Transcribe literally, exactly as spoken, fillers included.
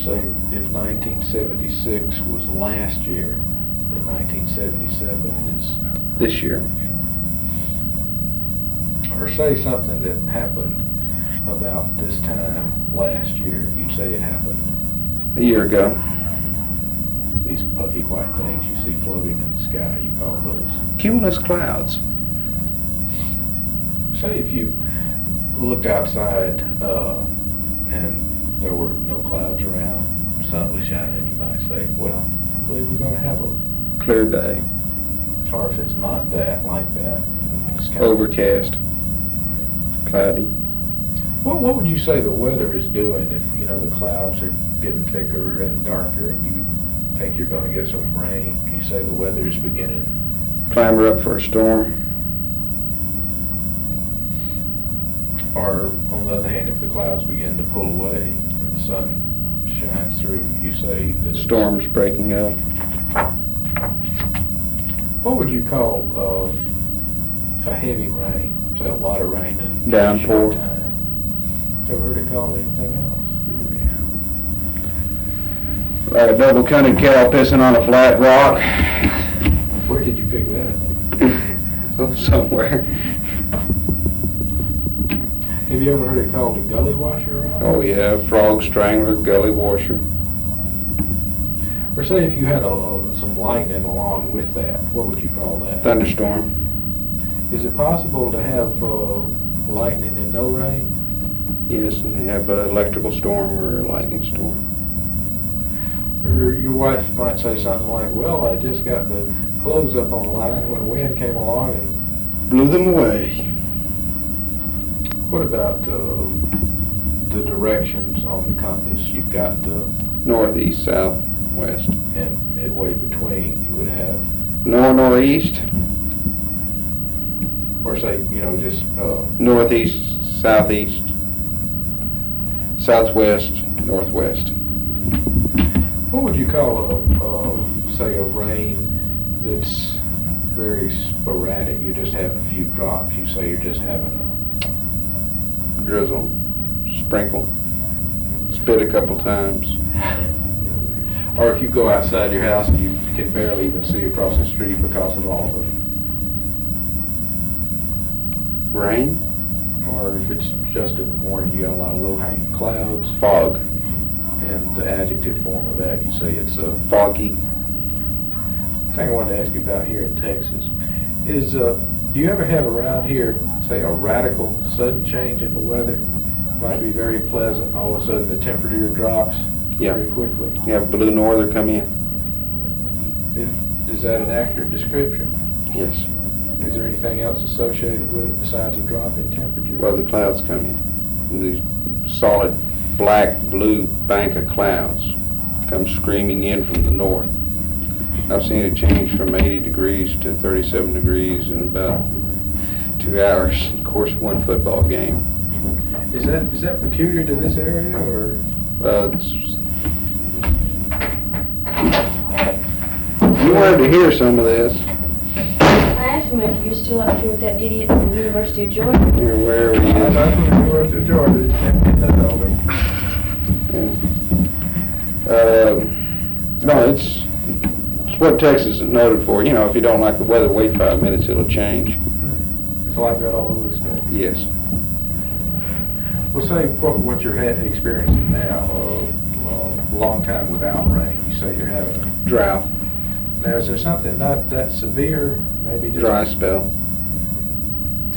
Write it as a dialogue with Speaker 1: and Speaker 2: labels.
Speaker 1: say if nineteen seventy-six was last year, then nineteen seventy-seven is
Speaker 2: this year.
Speaker 1: Or say something that happened about this time last year, you'd say it happened
Speaker 2: A year ago.
Speaker 1: these puffy white things you see floating in the sky, you call those?
Speaker 2: Cumulus clouds.
Speaker 1: Say if you looked outside uh, and there were no clouds around, sun was shining, you might say, well, I believe we're going to have a...
Speaker 2: Clear day.
Speaker 1: Or if it's not that, like that, it's kind
Speaker 2: Overcast. Cloudy.
Speaker 1: What, what would you say the weather is doing if, you know, the clouds are getting thicker and darker and you think you're going to get some rain? You say the weather is beginning?
Speaker 2: Clamber up for a storm.
Speaker 1: Or, on the other hand, if the clouds begin to pull away and the sun shines through, you say that...
Speaker 2: Storms breaking up.
Speaker 1: What would you call uh, a heavy rain? Say a lot of rain in
Speaker 2: Downpour.
Speaker 1: a short time. Ever heard it called anything else?
Speaker 2: Like a double-counted cow pissing on a flat rock.
Speaker 1: Where did you pick that
Speaker 2: Oh, somewhere.
Speaker 1: up? Have you ever heard it called a gully washer around?
Speaker 2: Oh yeah, frog strangler, gully washer.
Speaker 1: Or say if you had a, a, some lightning along with that, what would you call that?
Speaker 2: Thunderstorm.
Speaker 1: Is it possible to have uh, lightning and no rain?
Speaker 2: Yes, and they have an electrical storm or a lightning storm.
Speaker 1: Or your wife might say something like, well, I just got the clothes up on the line when a wind came along and...
Speaker 2: Blew them away.
Speaker 1: What about uh, the directions on the compass? You've got the...
Speaker 2: Northeast, south, west.
Speaker 1: And midway between you would have...
Speaker 2: Nor northeast.
Speaker 1: Or say, you know, just... Uh,
Speaker 2: Northeast, southeast. Southwest, northwest.
Speaker 1: what would you call a, uh, say, a rain that's very sporadic? You're just having a few drops. You say you're just having a...
Speaker 2: Drizzle, sprinkle, spit a couple times.
Speaker 1: Or if you go outside your house and you can barely even see across the street because of all the...
Speaker 2: Rain?
Speaker 1: Or if it's just in the morning, you got a lot of low-hanging clouds.
Speaker 2: Fog.
Speaker 1: And the adjective form of that, you say it's a...
Speaker 2: Foggy.
Speaker 1: thing I wanted to ask you about here in Texas is, uh, do you ever have around here, say, a radical sudden change in the weather? Might be very pleasant, and all of a sudden the temperature drops
Speaker 2: Yeah.
Speaker 1: very quickly.
Speaker 2: You have blue norther come in.
Speaker 1: Is, is that an accurate description?
Speaker 2: Yes.
Speaker 1: Is there anything else associated with it besides a drop in temperature?
Speaker 2: Well, the clouds come in. These solid black, blue bank of clouds come screaming in from the north. I've seen it change from eighty degrees to thirty-seven degrees in about two hours. Of course, one football game.
Speaker 1: Is that is that peculiar to this area, or?
Speaker 2: Uh, it's, you wanted to hear some of this.
Speaker 3: I asked him if you're still up here with that idiot from the University of Georgia.
Speaker 2: You're aware of
Speaker 1: I
Speaker 2: it.
Speaker 1: know from the University of Georgia, it's in that building.
Speaker 2: Um, no, it's, it's what Texas is noted for. You know, if you don't like the weather, wait five minutes, it'll change.
Speaker 1: It's like that all over the state.
Speaker 2: Yes.
Speaker 1: Well, say what, what you're ha- experiencing now, uh, uh, long time without rain. You say you're having a...
Speaker 2: Drought.
Speaker 1: Now, is there something not that severe? Maybe just...
Speaker 2: Dry spell.